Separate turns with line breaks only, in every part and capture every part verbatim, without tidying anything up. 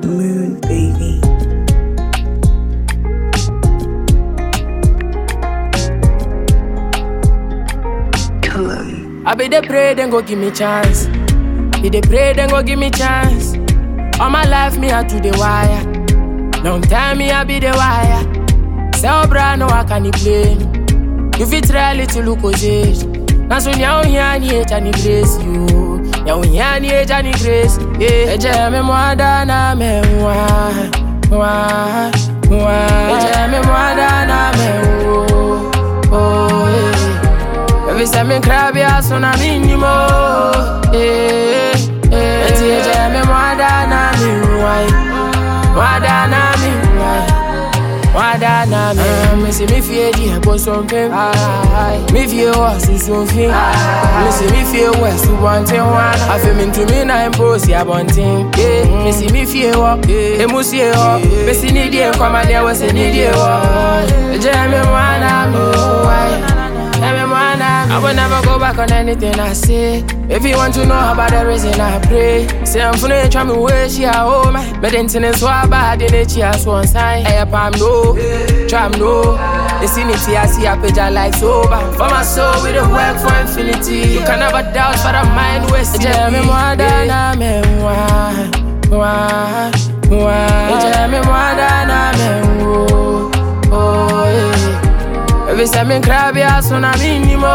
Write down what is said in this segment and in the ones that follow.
Moon baby.
I be the pray, then go give me chance. Be the pray, then go give me chance. All my life, me out to the wire. Long time, me I be the wire. So, bra, no, I can't play. You fit try little look age. Now, so now, here, ni age, and grace you. Now, here, ni age, and grace. Eh, eje me mwada na me mwa. Mwa, mwa. Eje me mwada na me wo. Oh, eh. Every time me cry, be a son of minimo. Eh, eh. Eti eje me mwada na mi wai, mwada na mi wai, mwada na mi. Me say me fear the ebo something. Me fear what so something. Me say me fear what so one thing one. I feel me to me na impose ya one thing. Me say me fear what, emu see what. Me say need you come and there was a need you what. Eje me mwada mi wai. I will never go back on anything I say. If you want to know about the reason I pray, say I'm finna try me way she a home. But then tennis so bad in the cheers one side. I up I'm no, try no. The sanity I see a page I like sober. For my soul we the work for infinity. You can never doubt for the mind wasting. Eje me mwada na me mwa, mwa, mwa. Eje me mwada na me wo, oh yeah. Every time me cry, be a son of minimo.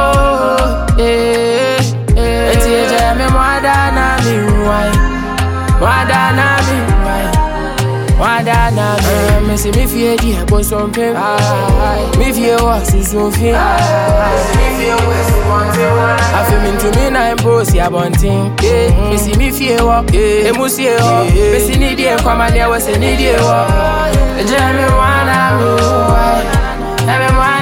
Eh, eh. Eti eje me mwada na mi wai, mwada na mi wai, mwada na mi. Me say me fear the ebo something. Me fear what so something. Me fear what so one thing. I feel me to me na impose ya one thing. Me say me fear what, emu see what. Me say need you come and there was a need you what. Eje me mwada mi wai, eje me mwada.